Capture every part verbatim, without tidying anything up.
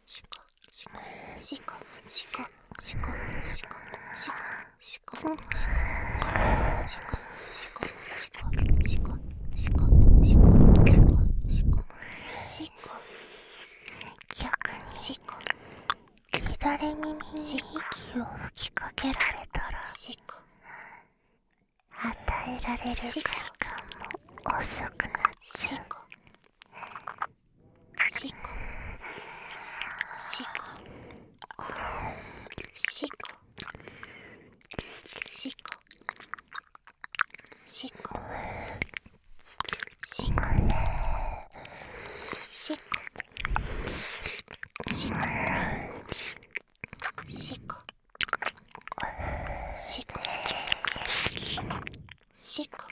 しこしこしこしこしこしこしこしこしこしこしこしこしこしこしこしこしこ逆にしこ左耳に息を吹きかけられたらしこ与えられる快感も遅くなっちゃう。しこしこしこしこしこしこしこしこしこしこしこしこしこしこ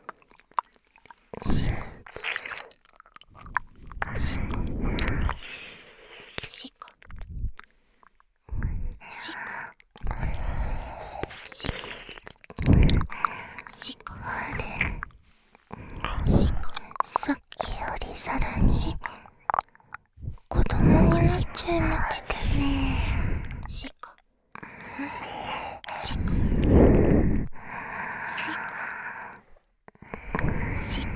さっきよりさらに子供になっちゃいましたね。しこしこしこしこ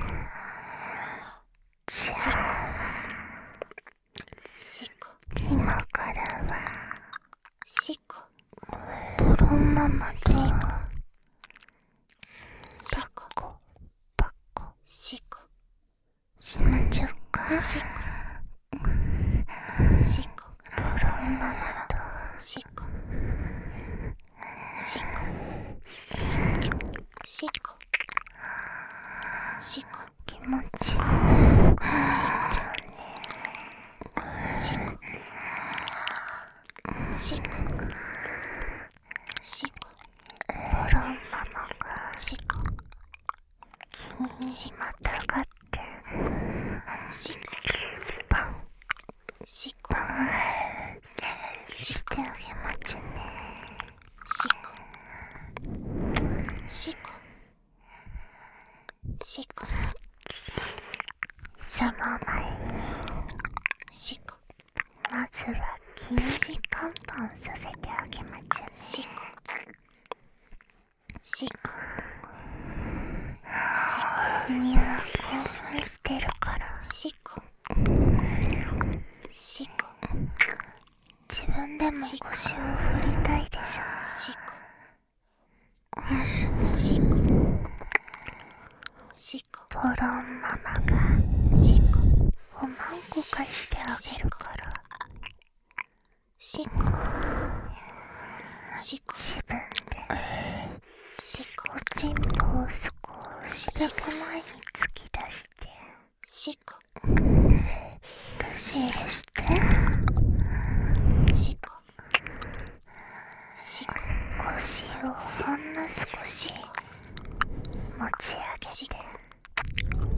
しこしこ今からはしこボロンママとしこパッコしこしまちょっかしこしこボロンママとしこしこしこしこ気持ちよくなっちゃうね。しこしこしこボロンママがしこ君にまたがってしこパンしこしてあげまちね。しこしこしこその前にしこまずは君にカンパンさせてあげまちゃね。しこしこ君は興奮してるからしこしこ自分でも腰を振りたいでしょ。しこしこしこボロンママがしこおまんこかしてあげるからしこしこ自分でしこおちんぽを少しだけ前に突き出してしこ出し入れしてしこしこ腰をほんの少し持ち上げて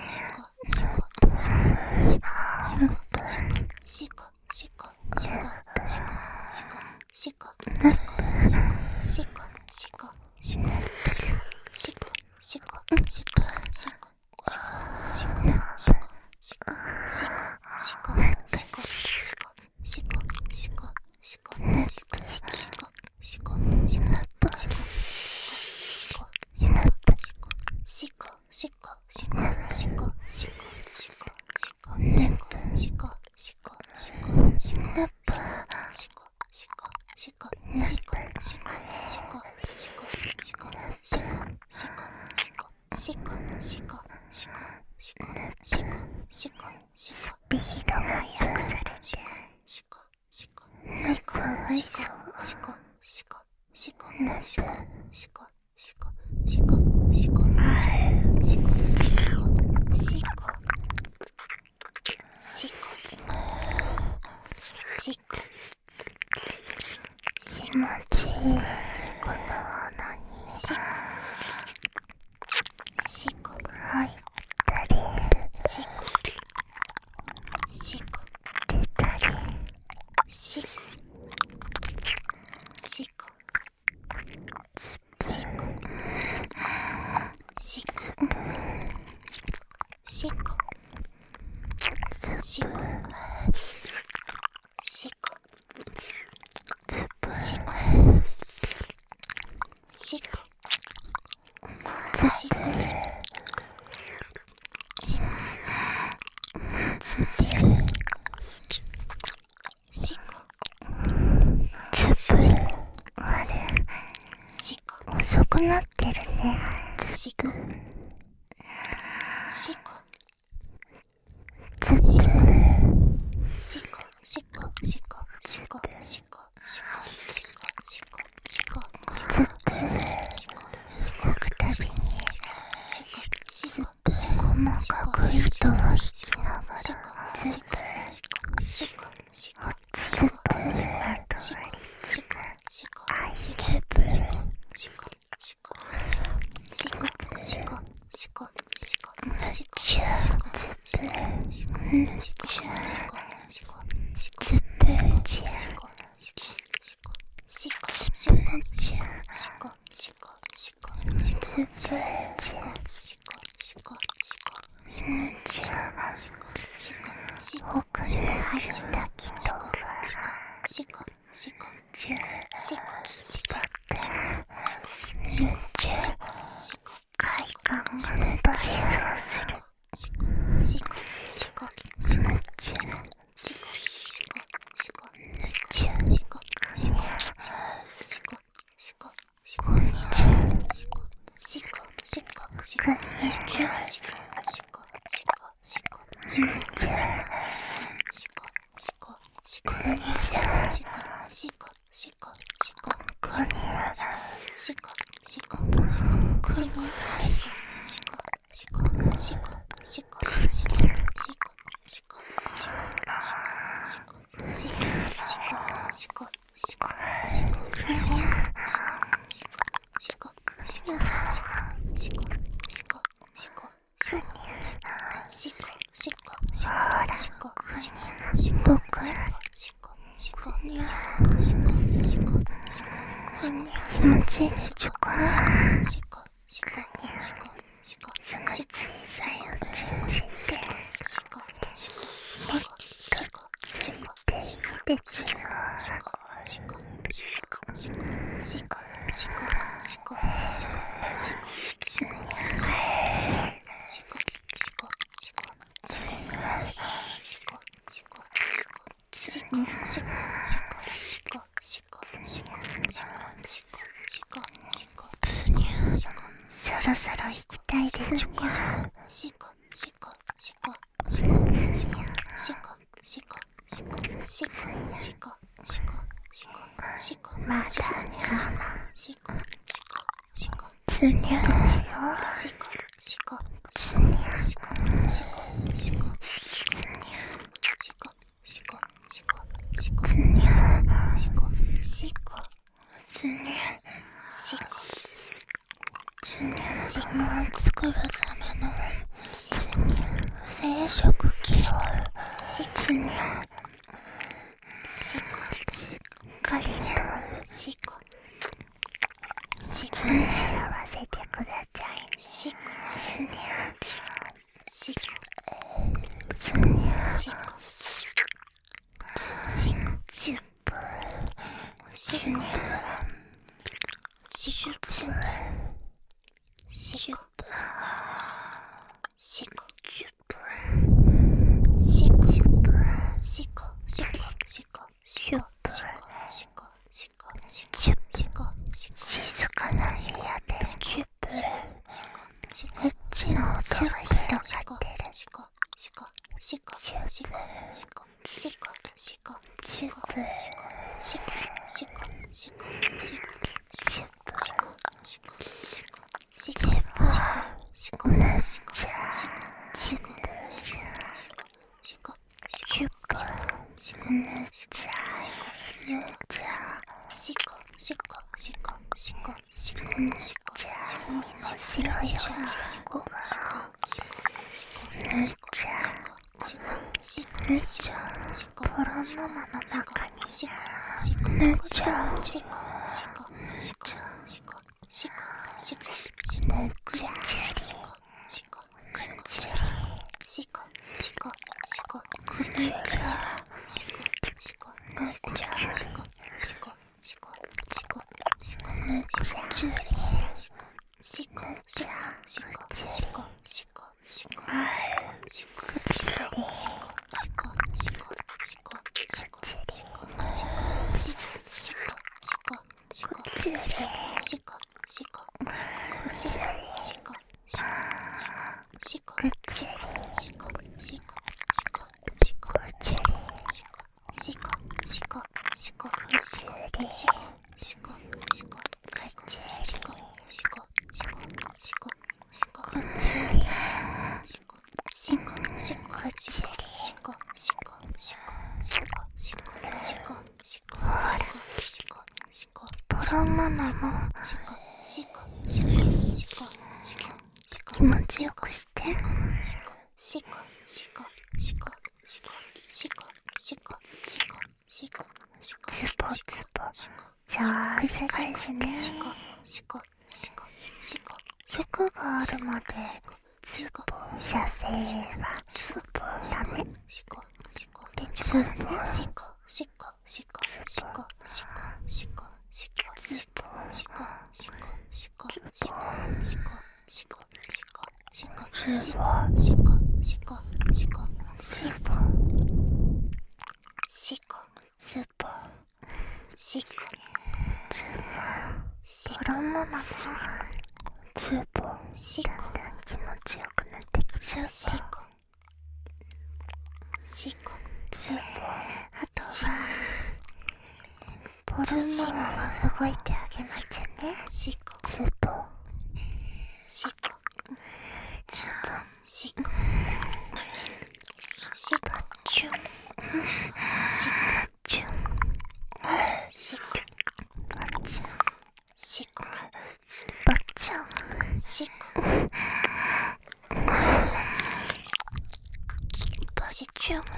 スピードが速くされてかわいそう気持ちいいねこの穴に入ったり出たり遅くなってるね。つくつく動くたびにつく細かく糸を引きながらつくつくあとはつくあいつくしこ奥に入った気筒が日中快感が倍増する。日中気持ちいいでしょか。その小さいおちんちんでもっとついていってちゅう。そろそろ行きたいでしょか。まだにゃなつにゃつにを作るための生殖器をつにゃしっかりと通じ合わせてください。つにゃつにゃじゅっぷんじゅっぷんじゅっぷんじゅっぷんじゅっぷんじゅっぷんじゅっぷん静かな部屋でじゅっぷんエッチな音が広がってる。じゅっぷんじゅっぷんじゅっぷんじゅっぷんじゅっぷん君の白いおちんこがぬっちゃぬっちゃポロママの中にぬっちゃぬっちゃぬっちゃポロママも気持ちよくして。 繰り返すね。曲があるまでツボ射精はツボダメでツボツボツボドラマなのツボだんだん気持ちよくなってきちゃうわ。あとはボルママが動いてあげまちゅね。ツボバッチュンバッチュンバッチュンバッチュンバッチュン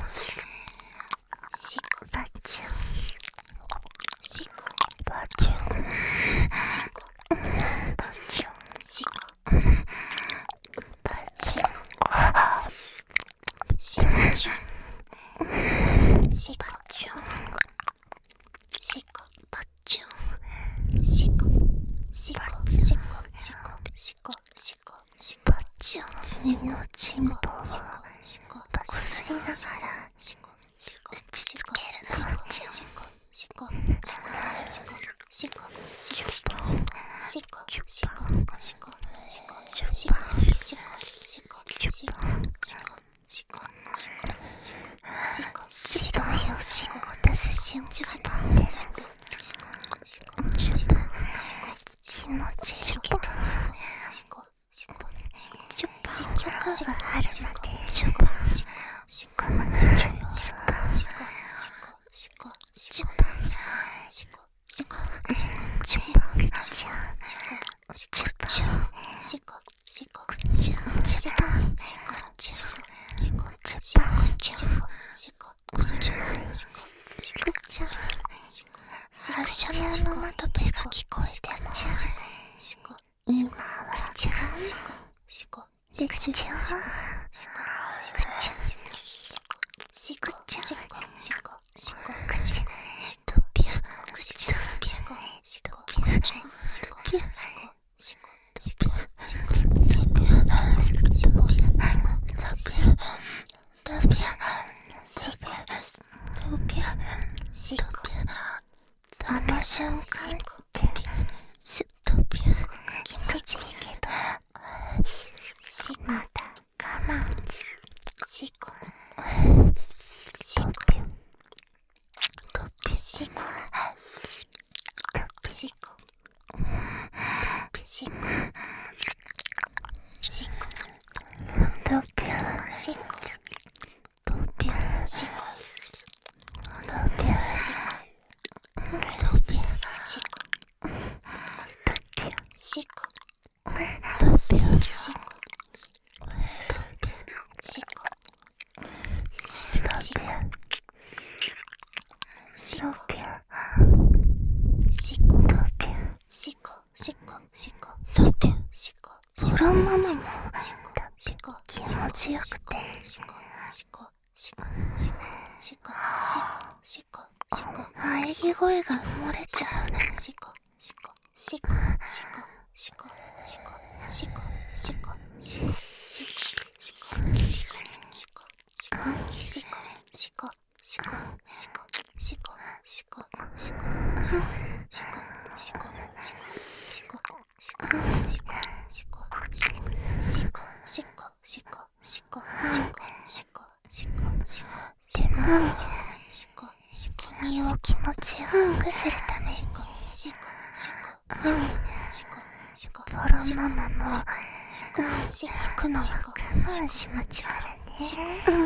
バッチュンバッチュンバッチュンバッチュン君のチンポをこすりながら打ちつけるのチュンチュパチュパチュパチュパ白いおしっこ出す瞬間で気持ちいいけど曲があるまでチュパチュパチュパチュパチュパチュパチュパチュパチュ発射のオノマトペが聞こえてちゃう。今はちゃうでくちゃうくちゃくちゃくちゃドビュくちゃドビュドビュドビュドビュドビュあの瞬間ってドビュ気持ちいいけどまだ我慢シコシコドビュドビュシコドビュシコドビュシコシコドビュシコドビュシコドビュドビュシコドビュシコドビュシコドラママも気持ちよくて喘ぎ声が漏れちゃうでも君を気持ちよくするためにドラママも行くのは我慢しまちゅからね。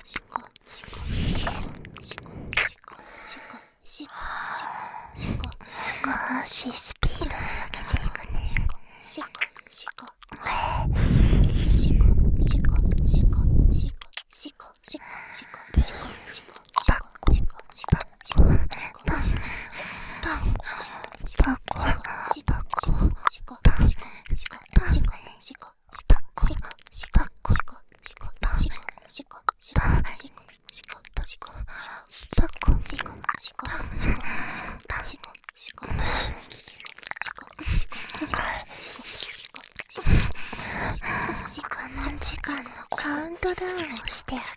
少しスピードを上げていくね。時間のカウントダウンをしてあげる。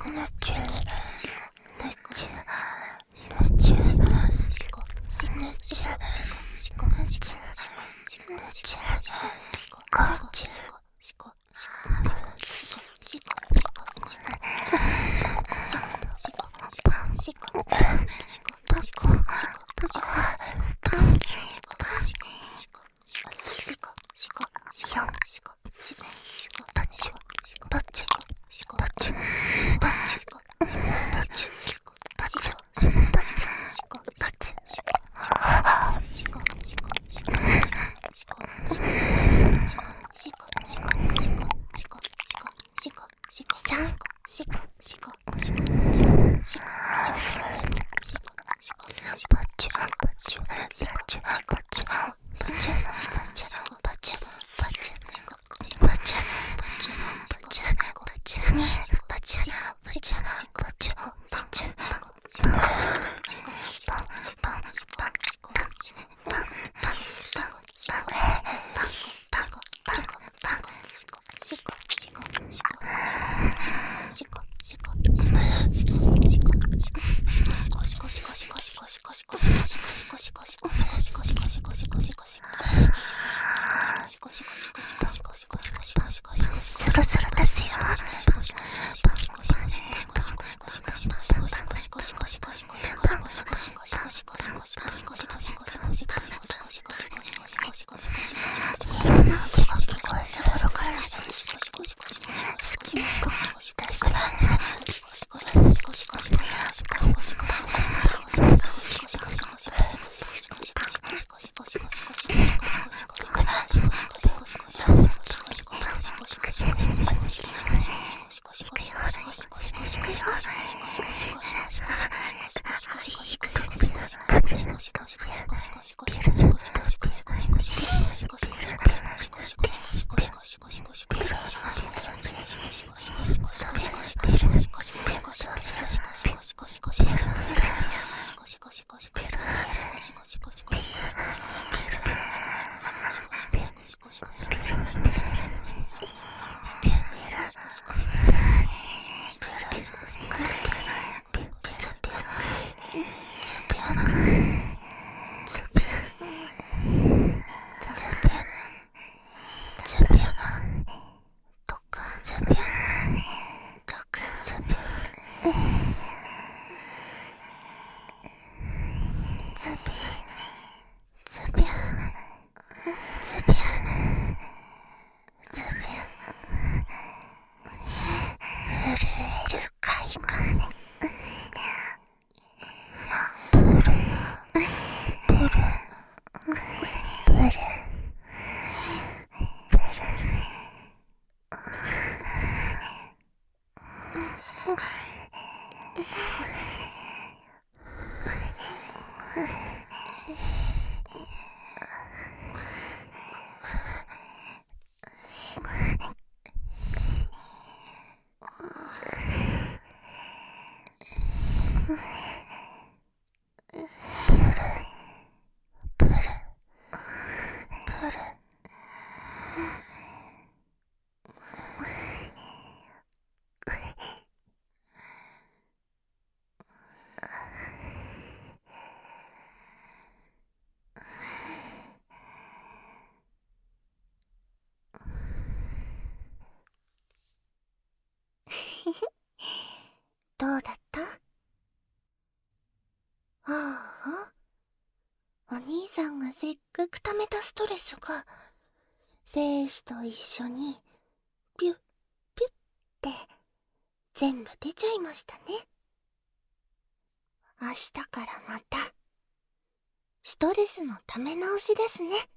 どうだった？ああ、お兄さんがせっかく溜めたストレスが精子と一緒にピュッピュッって全部出ちゃいましたね。明日からまたストレスの溜め直しですね。